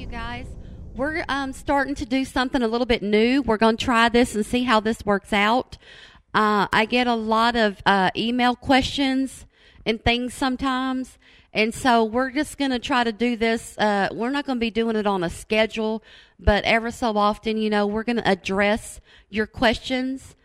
you guys. We're starting to do something a little bit new. We're going to try this and see how this works out. I get a lot of email questions and things sometimes, and so we're just going to try to do this. We're not going to be doing it on a schedule, but ever so often, we're going to address your questions,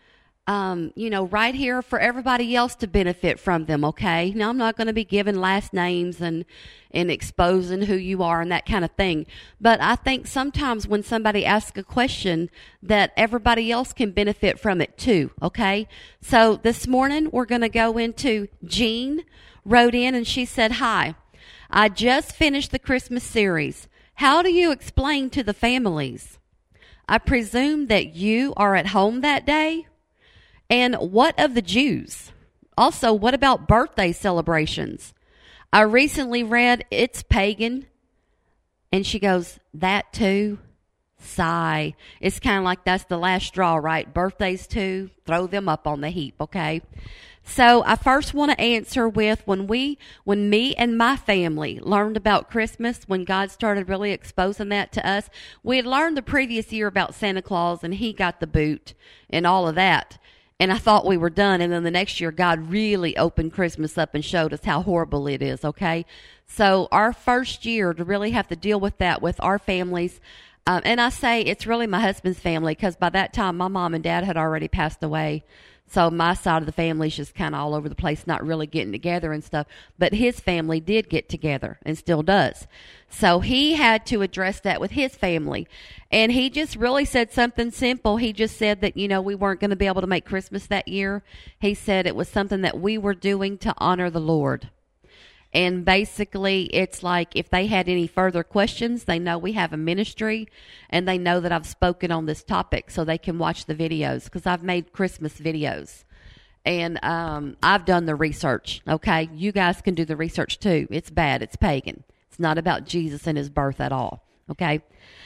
right here for everybody else to benefit from them, okay? Now, I'm not going to be giving last names and exposing who you are and that kind of thing. But I think sometimes when somebody asks a question that everybody else can benefit from it too, okay? So this morning we're going to go into Jean wrote in and she said, "Hi, I just finished the Christmas series. How do you explain to the families? I presume that you are at home that day? And what of the Jews? Also, what about birthday celebrations? I recently read it's pagan." And she goes, "That too? Sigh." It's kind of like that's the last straw, right? Birthdays too? Throw them up on the heap, okay? So I first want to answer with when me and my family learned about Christmas, when God started really exposing that to us, we had learned the previous year about Santa Claus and he got the boot and all of that. And I thought we were done. And then the next year, God really opened Christmas up and showed us how horrible it is, okay? So our first year to really have to deal with that with our families, and I say it's really my husband's family because by that time, my mom and dad had already passed away. So my side of the family is just kind of all over the place, not really getting together and stuff. But his family did get together and still does. So he had to address that with his family. And he just really said something simple. He just said that, we weren't going to be able to make Christmas that year. He said it was something that we were doing to honor the Lord. And basically, it's like if they had any further questions, they know we have a ministry and they know that I've spoken on this topic so they can watch the videos because I've made Christmas videos. And I've done the research, okay? You guys can do the research too. It's bad. It's pagan. It's not about Jesus and his birth at all, okay?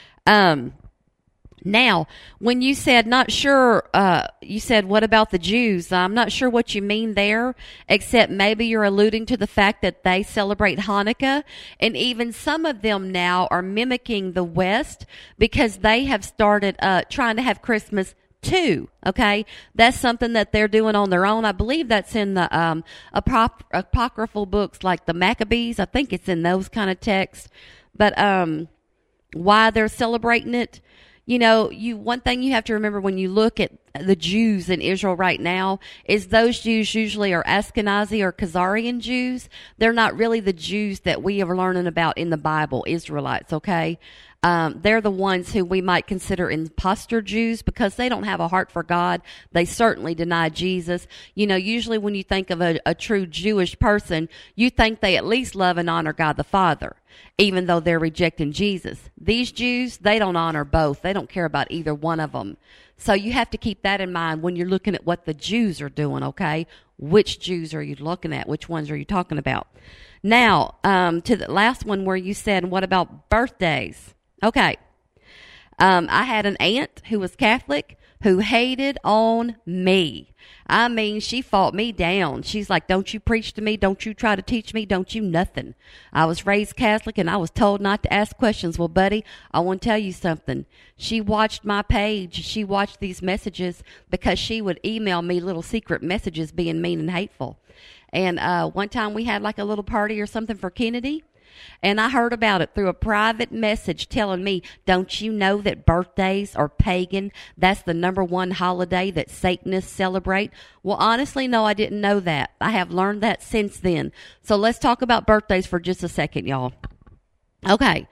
Now, when you said not sure, you said, what about the Jews? I'm not sure what you mean there, except maybe you're alluding to the fact that they celebrate Hanukkah, and even some of them now are mimicking the West because they have started trying to have Christmas too, okay? That's something that they're doing on their own. I believe that's in the apocryphal books like the Maccabees. I think it's in those kind of texts. But why they're celebrating it, one thing you have to remember when you look at the Jews in Israel right now is those Jews usually are Ashkenazi or Khazarian Jews. They're not really the Jews that we are learning about in the Bible, Israelites, okay? They're the ones who we might consider imposter Jews because they don't have a heart for God. They certainly deny Jesus. Usually when you think of a true Jewish person, you think they at least love and honor God the Father, even though they're rejecting Jesus. These Jews, they don't honor both. They don't care about either one of them. So you have to keep that in mind when you're looking at what the Jews are doing, okay? Which Jews are you looking at? Which ones are you talking about? Now, to the last one where you said, what about birthdays? Okay. I had an aunt who was Catholic who hated on me. I mean, she fought me down. She's like, "Don't you preach to me. Don't you try to teach me. Don't you nothing." I was raised Catholic and I was told not to ask questions. Well, buddy, I want to tell you something. She watched my page. She watched these messages because she would email me little secret messages being mean and hateful. And one time we had like a little party or something for Kennedy. And I heard about it through a private message telling me, "Don't you know that birthdays are pagan? That's the number one holiday that Satanists celebrate." Well, honestly, no, I didn't know that. I have learned that since then. So let's talk about birthdays for just a second, y'all. Okay.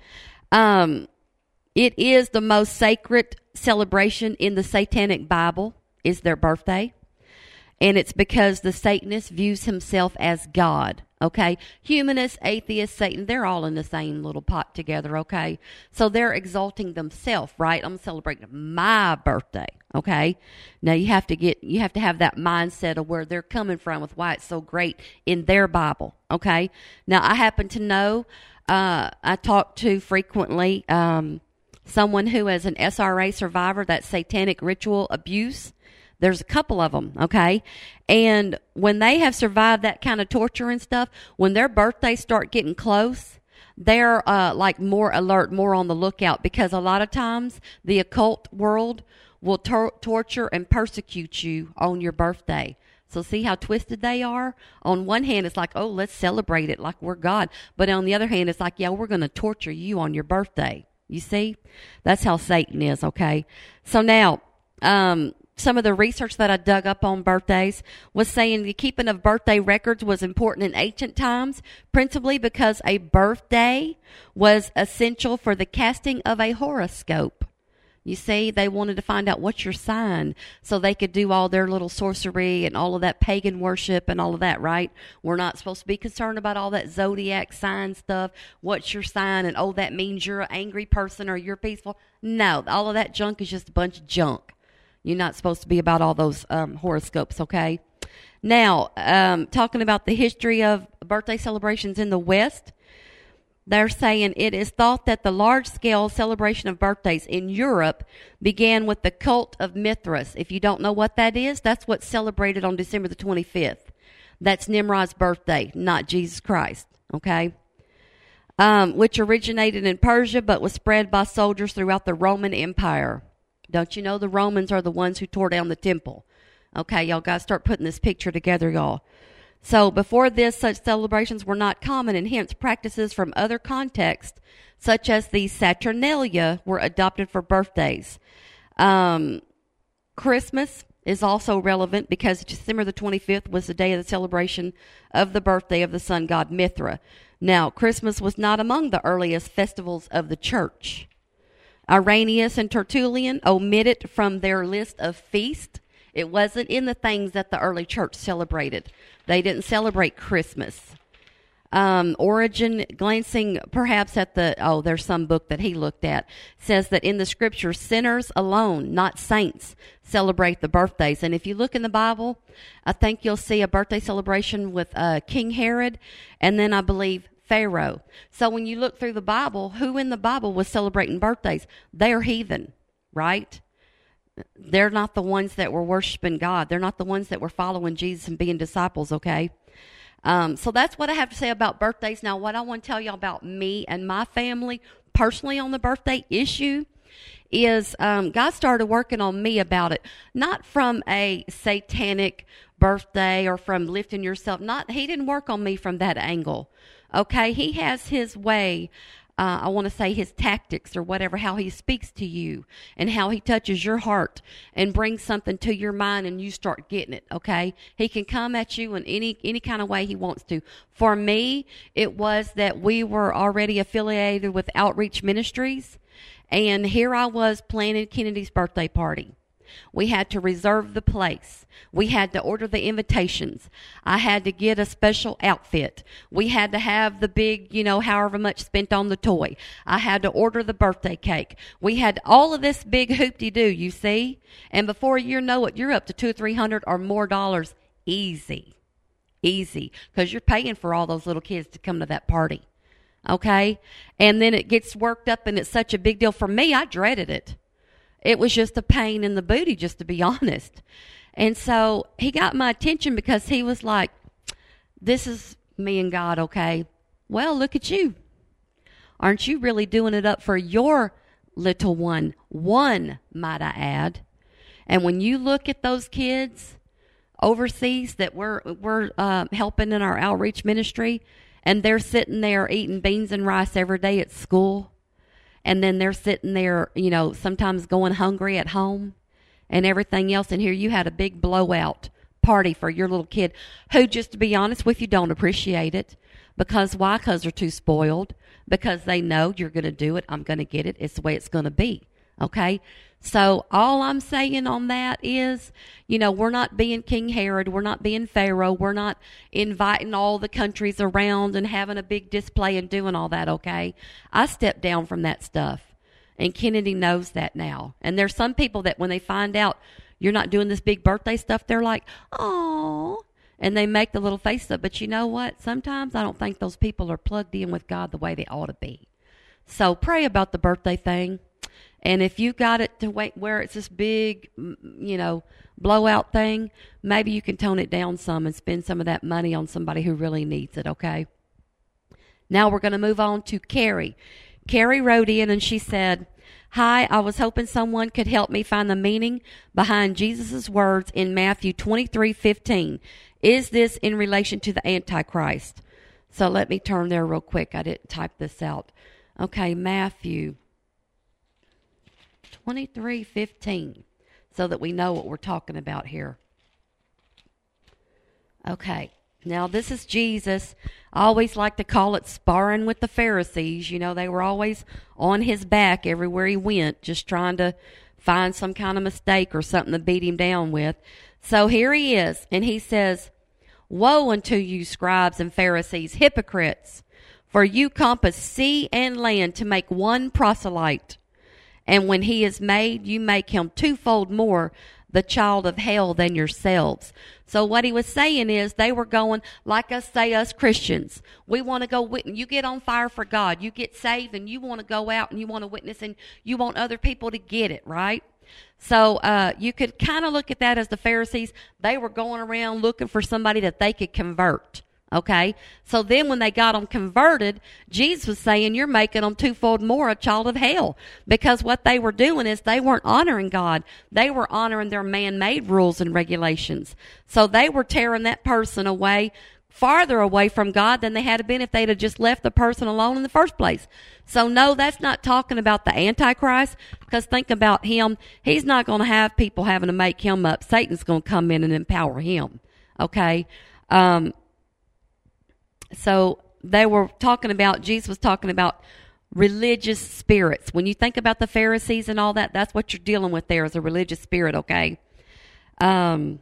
It is the most sacred celebration in the Satanic Bible is their birthday. And it's because the Satanist views himself as God, okay? Humanists, atheists, Satan, they're all in the same little pot together, okay? So they're exalting themselves, right? I'm celebrating my birthday, okay? Now you have to have that mindset of where they're coming from with why it's so great in their Bible, okay? Now I happen to know, I talk to frequently someone who is an SRA survivor, that's satanic ritual abuse. There's a couple of them, okay? And when they have survived that kind of torture and stuff, when their birthdays start getting close, they're like more alert, more on the lookout, because a lot of times the occult world will torture and persecute you on your birthday. So see how twisted they are? On one hand, it's like, oh, let's celebrate it like we're God. But on the other hand, it's like, yeah, we're going to torture you on your birthday. You see? That's how Satan is, okay? So now, some of the research that I dug up on birthdays was saying the keeping of birthday records was important in ancient times, principally because a birthday was essential for the casting of a horoscope. You see, they wanted to find out what's your sign so they could do all their little sorcery and all of that pagan worship and all of that, right? We're not supposed to be concerned about all that zodiac sign stuff. What's your sign? And, oh, that means you're an angry person or you're peaceful. No, all of that junk is just a bunch of junk. You're not supposed to be about all those horoscopes, okay? Now, talking about the history of birthday celebrations in the West, they're saying it is thought that the large-scale celebration of birthdays in Europe began with the cult of Mithras. If you don't know what that is, that's what's celebrated on December the 25th. That's Nimrod's birthday, not Jesus Christ, okay? Which originated in Persia but was spread by soldiers throughout the Roman Empire. Don't you know the Romans are the ones who tore down the temple? Okay, y'all got to start putting this picture together, y'all. So before this, such celebrations were not common, and hence practices from other contexts, such as the Saturnalia, were adopted for birthdays. Christmas is also relevant because December the 25th was the day of the celebration of the birthday of the sun god Mithra. Now, Christmas was not among the earliest festivals of the church. Irenaeus and Tertullian omit it from their list of feasts. It wasn't in the things that the early church celebrated. They didn't celebrate Christmas. Origen, glancing perhaps at there's some book that he looked at, says that in the scripture, sinners alone, not saints, celebrate the birthdays. And if you look in the Bible, I think you'll see a birthday celebration with King Herod, and then I believe Pharaoh. So when you look through the Bible, who in the Bible was celebrating birthdays? They're heathen, right? They're not the ones that were worshiping God. They're not the ones that were following Jesus and being disciples, okay? So that's what I have to say about birthdays. Now, what I want to tell you about me and my family personally on the birthday issue is God started working on me about it, not from a satanic birthday or from lifting yourself. He didn't work on me from that angle, okay? He has his way. I want to say his tactics or whatever, how he speaks to you and how he touches your heart and brings something to your mind and you start getting it, okay? He can come at you in any kind of way he wants to. For me, it was that we were already affiliated with Outreach Ministries, and here I was planning Kennedy's birthday party. We had to reserve the place. We had to order the invitations. I had to get a special outfit. We had to have the big, however much spent on the toy. I had to order the birthday cake. We had all of this big hoop-de-doo, you see? And before you know it, you're up to $200, $300 or more dollars easy. Easy. Because you're paying for all those little kids to come to that party. Okay? And then it gets worked up and it's such a big deal. For me, I dreaded it. It was just a pain in the booty, just to be honest. And so he got my attention because he was like, this is me and God, okay? Well, look at you. Aren't you really doing it up for your little one? One, might I add. And when you look at those kids overseas that we're helping in our outreach ministry, and they're sitting there eating beans and rice every day at school, and then they're sitting there, sometimes going hungry at home and everything else. And here you had a big blowout party for your little kid who, just to be honest with you, don't appreciate it. Because why? Because they're too spoiled. Because they know you're going to do it. I'm going to get it. It's the way it's going to be. Okay? So all I'm saying on that is, we're not being King Herod. We're not being Pharaoh. We're not inviting all the countries around and having a big display and doing all that, okay? I stepped down from that stuff. And Kennedy knows that now. And there's some people that when they find out you're not doing this big birthday stuff, they're like, oh, and they make the little face up. But you know what? Sometimes I don't think those people are plugged in with God the way they ought to be. So pray about the birthday thing. And if you got it to where it's this big, blowout thing, maybe you can tone it down some and spend some of that money on somebody who really needs it, okay? Now we're going to move on to Carrie. Carrie wrote in and she said, "Hi, I was hoping someone could help me find the meaning behind Jesus' words in Matthew 23:15. Is this in relation to the Antichrist?" So let me turn there real quick. I didn't type this out. Okay, Matthew 23:15, so that we know what we're talking about here. Okay, now this is Jesus. I always like to call it sparring with the Pharisees. You know, they were always on his back everywhere he went, just trying to find some kind of mistake or something to beat him down with. So here he is, and he says, "Woe unto you, scribes and Pharisees, hypocrites! For you compass sea and land to make one proselyte. And when he is made, you make him twofold more the child of hell than yourselves." So what he was saying is they were going, like us Christians. We want to go witness. You get on fire for God. You get saved and you want to go out and you want to witness and you want other people to get it, right? So you could kind of look at that as the Pharisees. They were going around looking for somebody that they could convert. Okay, so then when they got them converted, Jesus was saying, you're making them twofold more a child of hell. Because what they were doing is they weren't honoring God. They were honoring their man-made rules and regulations. So they were tearing that person away, farther away from God than they had been if they'd have just left the person alone in the first place. So no, that's not talking about the Antichrist, because think about him. He's not going to have people having to make him up. Satan's going to come in and empower him. Okay, so they were talking about, Jesus was talking about religious spirits. When you think about the Pharisees and all that, that's what you're dealing with there is a religious spirit, okay? And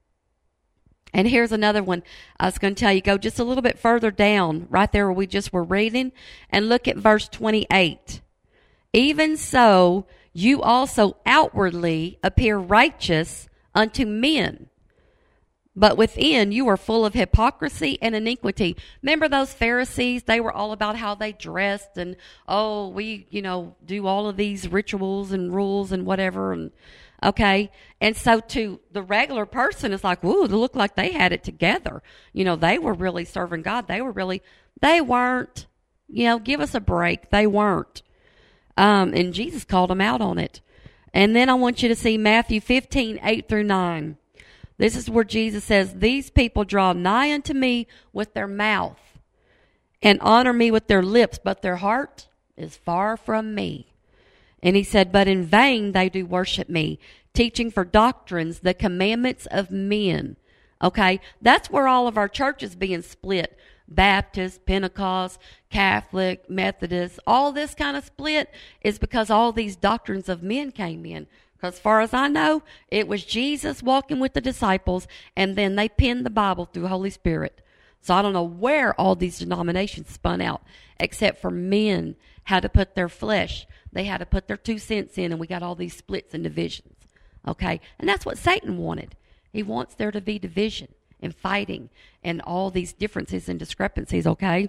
here's another one I was going to tell you. Go just a little bit further down, right there where we just were reading, and look at verse 28. "Even so, you also outwardly appear righteous unto men, but within you are full of hypocrisy and iniquity." Remember those Pharisees? They were all about how they dressed and, oh, we, do all of these rituals and rules and whatever. And okay. And so to the regular person, it's like, ooh, they look like they had it together. They were really serving God. They weren't, give us a break. They weren't. And Jesus called them out on it. And then I want you to see Matthew 15:8-9. This is where Jesus says, "These people draw nigh unto me with their mouth and honor me with their lips, but their heart is far from me." And he said, "But in vain they do worship me, teaching for doctrines the commandments of men." Okay, that's where all of our churches being split. Baptist, Pentecost, Catholic, Methodist, all this kind of split is because all these doctrines of men came in. Because as far as I know, it was Jesus walking with the disciples, and then they penned the Bible through Holy Spirit. So I don't know where all these denominations spun out, except for men had to put their flesh. They had to put their 2 cents in, and we got all these splits and divisions. Okay? And that's what Satan wanted. He wants there to be division and fighting and all these differences and discrepancies, okay?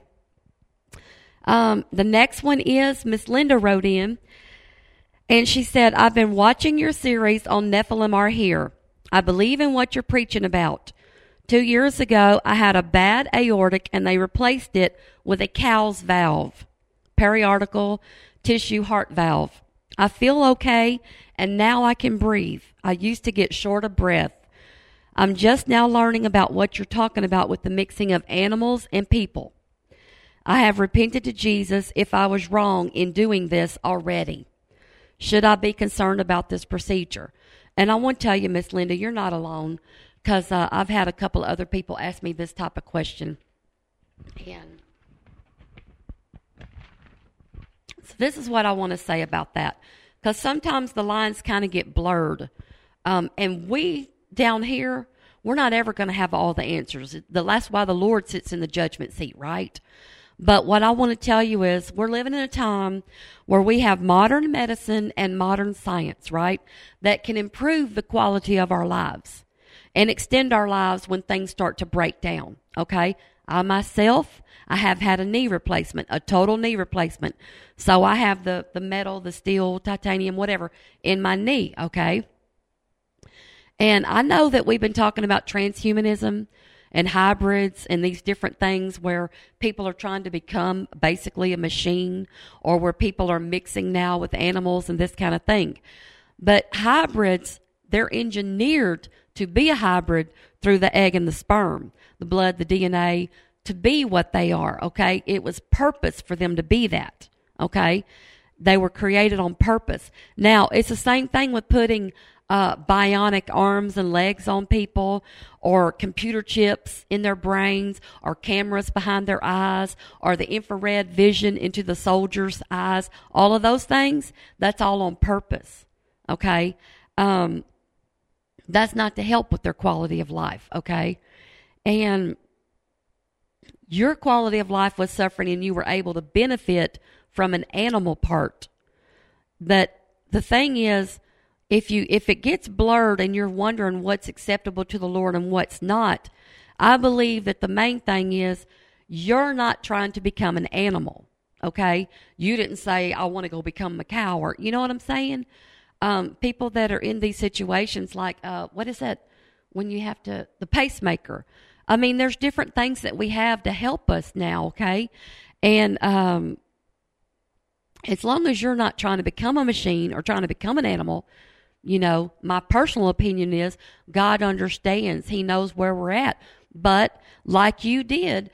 The next one is Miss Linda wrote in, and she said, "I've been watching your series on Nephilim are here. I believe in what you're preaching about. 2 years ago, I had a bad aortic, and they replaced it with a cow's valve, periartical tissue heart valve. I feel okay, and now I can breathe. I used to get short of breath. I'm just now learning about what you're talking about with the mixing of animals and people. I have repented to Jesus if I was wrong in doing this already. Should I be concerned about this procedure?" And I want to tell you, Miss Linda, you're not alone, because I've had a couple of other people ask me this type of question. And so this is what I want to say about that, because sometimes the lines kind of get blurred. And we down here, we're not ever going to have all the answers. That's why the Lord sits in the judgment seat, right? But what I want to tell you is we're living in a time where we have modern medicine and modern science, right, that can improve the quality of our lives and extend our lives when things start to break down, okay? I myself, I have had a knee replacement, a total knee replacement. So I have the metal, the steel, titanium, whatever, in my knee, okay? And I know that we've been talking about transhumanism and hybrids and these different things where people are trying to become basically a machine, or where people are mixing now with animals and this kind of thing. But hybrids, they're engineered to be a hybrid through the egg and the sperm, the blood, the DNA, to be what they are, okay? It was purpose for them to be that, okay? They were created on purpose. Now, it's the same thing with putting bionic arms and legs on people, or computer chips in their brains, or cameras behind their eyes, or the infrared vision into the soldiers' eyes. All of those things, that's all on purpose, okay? That's not to help with their quality of life, okay? And your quality of life was suffering, and you were able to benefit from an animal part. But the thing is, if it gets blurred and you're wondering what's acceptable to the Lord and what's not, I believe that the main thing is you're not trying to become an animal, okay? You didn't say, I want to go become a cow, or, you know what I'm saying? People that are in these situations, like, what is that when you have to, the pacemaker. I mean, there's different things that we have to help us now, okay? And as long as you're not trying to become a machine or trying to become an animal, you know, my personal opinion is God understands. He knows where we're at. But like you did,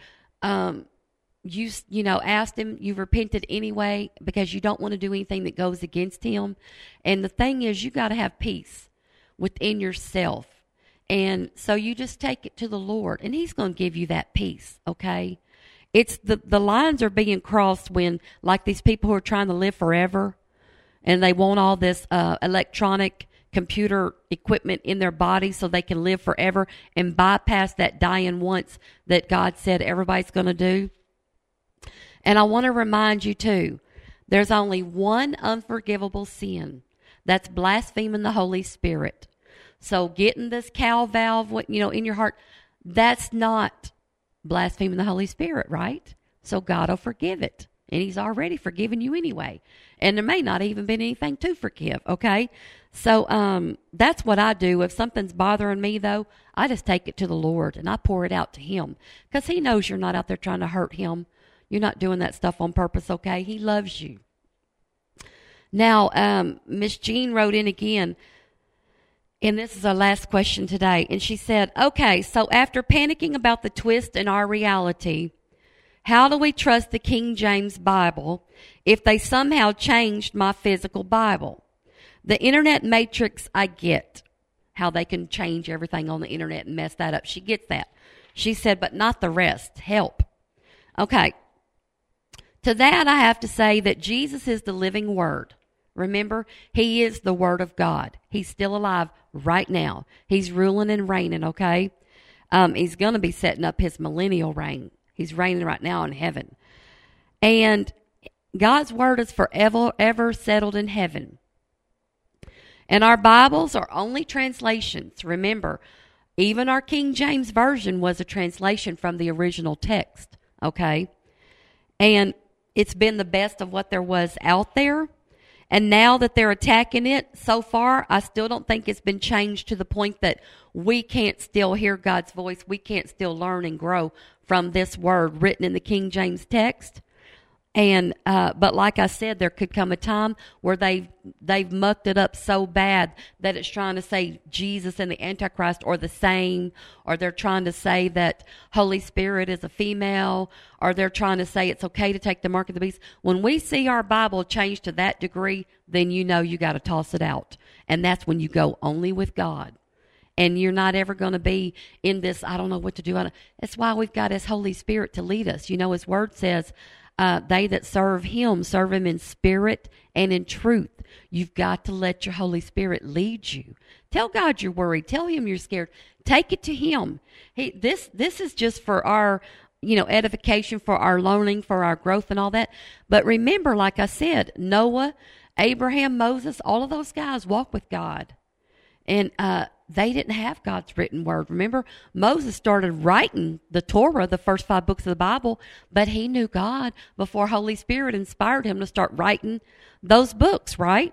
you know, asked him, you repented anyway because you don't want to do anything that goes against him. And the thing is, you got to have peace within yourself. And so you just take it to the Lord, and he's going to give you that peace, okay? It's the lines are being crossed when, like, these people who are trying to live forever, and they want all this electronic computer equipment in their body so they can live forever and bypass that dying once that God said everybody's going to do. And I want to remind you, too, there's only one unforgivable sin. That's blaspheming the Holy Spirit. So getting this cow valve, you know, in your heart, that's not blaspheming the Holy Spirit, right? So God will forgive it. And he's already forgiven you anyway. And there may not even been anything to forgive, okay? So that's what I do. If something's bothering me, though, I just take it to the Lord and I pour it out to him. Because he knows you're not out there trying to hurt him. You're not doing that stuff on purpose, okay? He loves you. Now, Miss Jean wrote in again, and this is our last question today. And she said, okay, so after panicking about the twist in our reality, how do we trust the King James Bible if they somehow changed my physical Bible? The internet matrix, I get how they can change everything on the internet and mess that up. She gets that. She said, but not the rest. Help. Okay. To that, I have to say that Jesus is the living Word. Remember, he is the Word of God. He's still alive right now. He's ruling and reigning, okay? He's going to be setting up his millennial reign. He's reigning right now in heaven. And God's Word is forever ever settled in heaven. And our Bibles are only translations. Remember, even our King James Version was a translation from the original text, okay? And it's been the best of what there was out there. And now that they're attacking it, so far, I still don't think it's been changed to the point that we can't still hear God's voice. We can't still learn and grow from this word written in the King James text. And but like I said, there could come a time where they've mucked it up so bad that it's trying to say Jesus and the Antichrist are the same, or they're trying to say that Holy Spirit is a female, or they're trying to say it's okay to take the mark of the beast. When we see our Bible change to that degree, then you know you got to toss it out. And that's when you go only with God. And you're not ever going to be in this, I don't know what to do. That's why we've got his Holy Spirit to lead us. You know, his word says, they that serve him in spirit and in truth. You've got to let your Holy Spirit lead you. Tell God you're worried. Tell him you're scared. Take it to him. This is just for our, edification, for our learning, for our growth and all that. But remember, like I said, Noah, Abraham, Moses, all of those guys walk with God. And they didn't have God's written word. Remember, Moses started writing the Torah, the first 5 books of the Bible, but he knew God before Holy Spirit inspired him to start writing those books, right?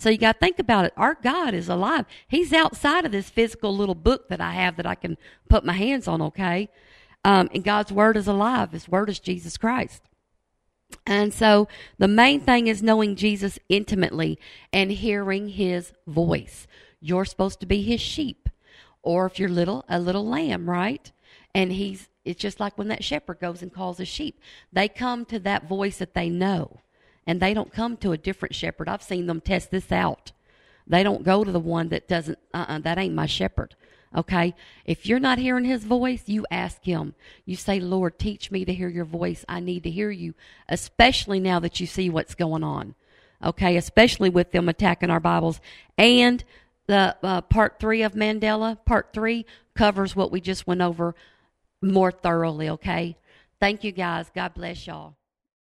So you got to think about it. Our God is alive. He's outside of this physical little book that I have that I can put my hands on, okay? And God's word is alive. His word is Jesus Christ. And so the main thing is knowing Jesus intimately and hearing his voice. You're supposed to be his sheep. Or if you're a little lamb, right? And it's just like when that shepherd goes and calls his sheep. They come to that voice that they know. And they don't come to a different shepherd. I've seen them test this out. They don't go to the one that doesn't, that ain't my shepherd. Okay? If you're not hearing his voice, you ask him. You say, Lord, teach me to hear your voice. I need to hear you, especially now that you see what's going on. Okay? Especially with them attacking our Bibles. And the part 3 of Mandela, part 3, covers what we just went over more thoroughly, okay? Thank you, guys. God bless y'all.